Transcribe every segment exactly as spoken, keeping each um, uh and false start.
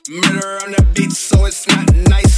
Murder on the beat, so it's not nice.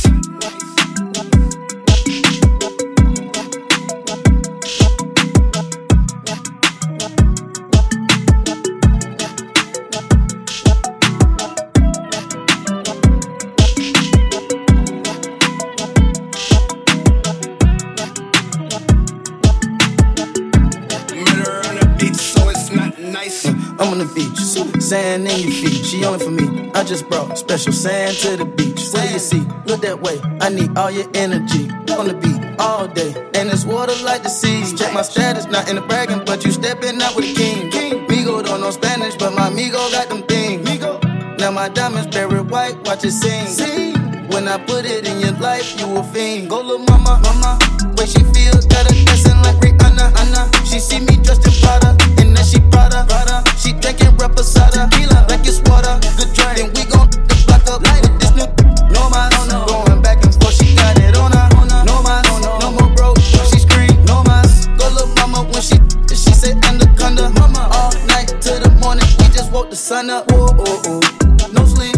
I'm on the beach, sand in your feet. She on it for me. I just brought special sand to the beach. Where you see? Look that way. I need all your energy. On the beat all day, and it's water like the seas. Check my status, not in the bragging, but you stepping out with a king. Migo don't know Spanish, but my Migo got them things. Now my diamonds buried white, watch it sing. When I put it in your life, you a fiend. Go little mama, mama. Way she feels, got her dancing like Rihanna, Anna. She see me dressed in Prada, and then she Prada, Prada. She drinking reposada, like it's water. Good drink, then we gon' the block up with this new. No my, no, no. Going back and forth, she got it on her. No my, no, no, no more broke. She scream, no my. Go little mama when she, she say anaconda. Mama, all night till the morning, we just woke the sun up. Whoa, oh, oh. No sleep.